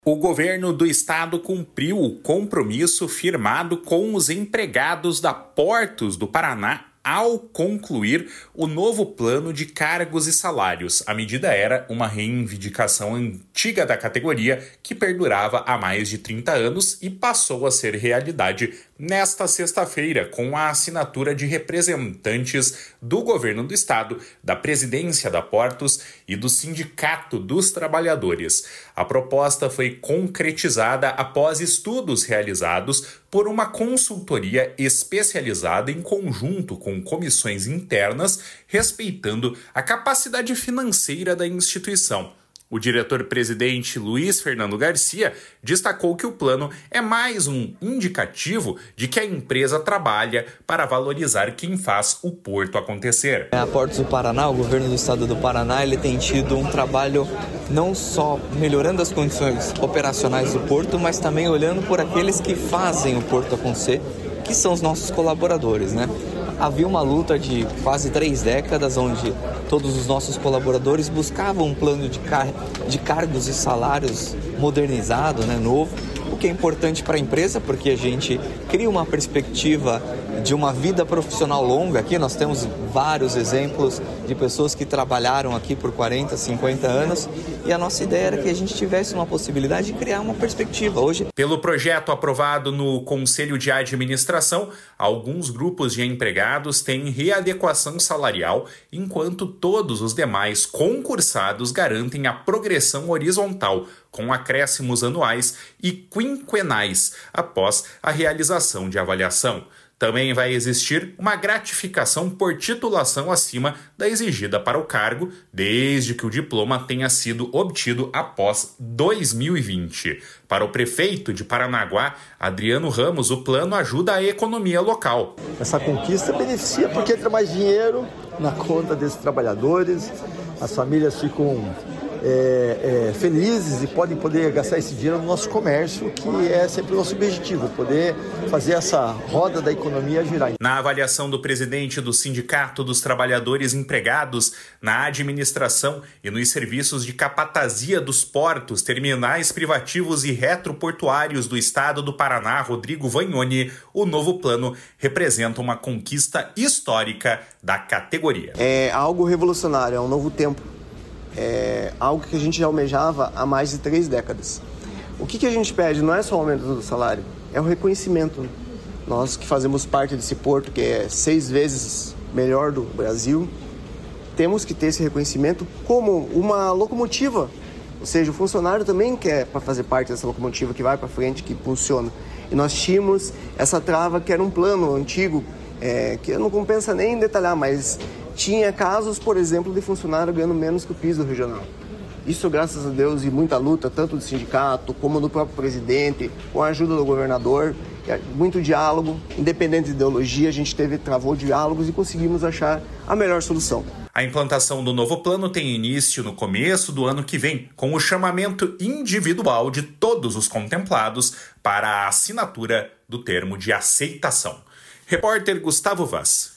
O governo do estado cumpriu o compromisso firmado com os empregados da Portos do Paraná ao concluir o novo plano de cargos e salários. A medida era uma reivindicação antiga da categoria que perdurava há mais de 30 anos e passou a ser realidade nesta sexta-feira com a assinatura de representantes do governo do estado, da presidência da Portos e do Sindicato dos Trabalhadores. A proposta foi concretizada após estudos realizados por uma consultoria especializada em conjunto com comissões internas, respeitando a capacidade financeira da instituição. O diretor-presidente Luiz Fernando Garcia destacou que o plano é mais um indicativo de que a empresa trabalha para valorizar quem faz o porto acontecer. A Portos do Paraná, o governo do estado do Paraná, ele tem tido um trabalho não só melhorando as condições operacionais do porto, mas também olhando por aqueles que fazem o porto acontecer, que são os nossos colaboradores, né? Havia uma luta de quase 3 décadas onde todos os nossos colaboradores buscavam um plano de cargos e salários modernizado, né, novo, o que é importante para a empresa porque a gente cria uma perspectiva de uma vida profissional longa. Aqui nós temos vários exemplos de pessoas que trabalharam aqui por 40, 50 anos e a nossa ideia era que a gente tivesse uma possibilidade de criar uma perspectiva. Hoje, pelo projeto aprovado no Conselho de Administração, alguns grupos de empregados têm readequação salarial, enquanto todos os demais concursados garantem a progressão horizontal, com acréscimos anuais e quinquenais após a realização de avaliação. Também vai existir uma gratificação por titulação acima da exigida para o cargo, desde que o diploma tenha sido obtido após 2020. Para o prefeito de Paranaguá, Adriano Ramos, o plano ajuda a economia local. Essa conquista beneficia porque entra mais dinheiro na conta desses trabalhadores, as famílias ficam felizes e podem poder gastar esse dinheiro no nosso comércio, que é sempre o nosso objetivo, poder fazer essa roda da economia girar. Na avaliação do presidente do Sindicato dos Trabalhadores Empregados na administração e nos serviços de capatazia dos portos, terminais privativos e retroportuários do estado do Paraná, Rodrigo Vagnoni, o novo plano representa uma conquista histórica da categoria. É algo revolucionário, é um novo tempo. É algo que a gente já almejava há mais de 3 décadas. O que a gente pede não é só o aumento do salário, é o reconhecimento. Nós que fazemos parte desse porto, que é 6 vezes melhor do Brasil, temos que ter esse reconhecimento como uma locomotiva. Ou seja, o funcionário também quer para fazer parte dessa locomotiva que vai para frente, que funciona. E nós tínhamos essa trava que era um plano antigo, que não compensa nem detalhar, mas tinha casos, por exemplo, de funcionário ganhando menos que o piso regional. Isso, graças a Deus, e muita luta, tanto do sindicato como do próprio presidente, com a ajuda do governador, muito diálogo, independente de ideologia, a gente travou diálogos e conseguimos achar a melhor solução. A implantação do novo plano tem início no começo do ano que vem, com o chamamento individual de todos os contemplados para a assinatura do termo de aceitação. Repórter Gustavo Vaz.